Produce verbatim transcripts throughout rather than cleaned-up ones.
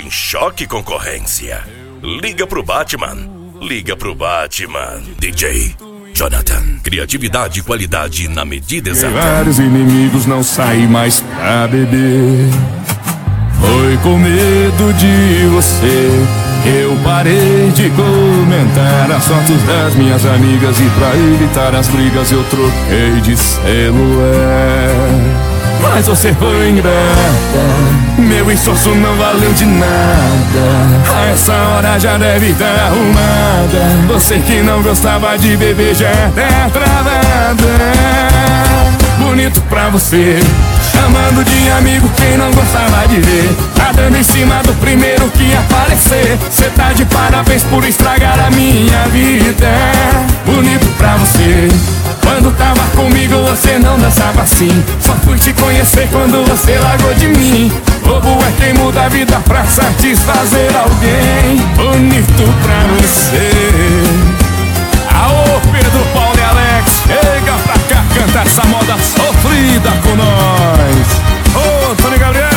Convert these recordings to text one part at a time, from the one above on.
em choque concorrência. Liga pro Batman. Liga pro Batman. D J Jonathan. Criatividade e qualidade na medida exata. Vários inimigos, não saí mais pra beber. Foi com medo de você eu parei de comentar as fotos das minhas amigas. E pra evitar as brigas eu troquei de celular. Mas você foi ingrata, meu esforço não valeu de nada. A essa hora já deve estar arrumada. Você que não gostava de beber já tá travada. Bonito pra você, chamando de amigo quem não gostava de ver. Tá dando em cima do primeiro que aparecer. Cê tá de parabéns por estragar a minha vida. Bonito pra você, quando tava comigo você não dançava assim. Só fui te conhecer quando você largou de mim. Bobo é quem muda a vida pra satisfazer alguém. Bonito pra você. Aô, Pedro, Paulo e Alex, chega pra cá cantar essa moda sofrida com nós. Ô, Tony Gabriel,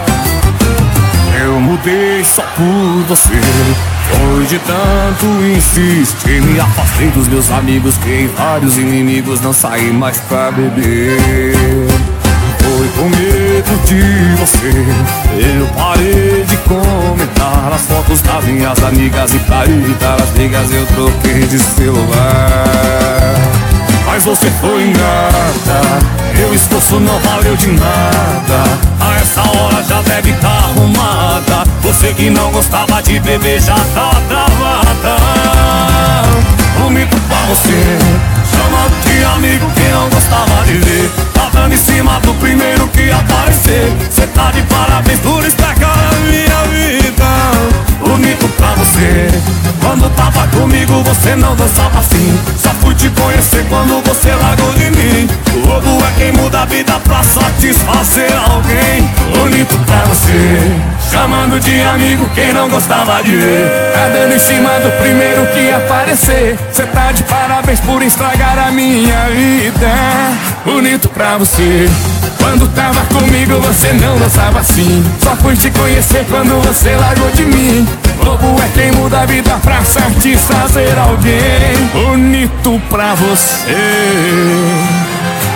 eu mudei só por você. Foi de tanto insistir, me afastei dos meus amigos, criei vários inimigos, não saí mais pra beber. Foi com medo de você eu parei de comentar as fotos das minhas amigas. E pra evitar as brigas eu troquei de celular. Mas você foi ingrata, meu esforço não valeu de nada. A essa hora já deve estar arrumada. Você que não gostava de beber já tá travada. Bonito pra você, chamando de amigo quem não gostava de ver. Tá dando em cima do primeiro que aparecer. Cê tá de parabéns por estragar a minha vida. Bonito pra você, quando tava comigo você não dançava assim. Só fui te conhecer quando você largou de mim. O bobo é quem muda a vida pra satisfazer alguém. Bonito pra você, chamando de amigo quem não gostava de ver. Tá dando em cima do primeiro que aparecer. Cê tá de parabéns por estragar a minha vida. Bonito pra você, quando tava comigo você não dançava assim. Só fui te conhecer quando você largou de mim. Bobo é quem muda a vida pra satisfazer alguém. Bonito pra você.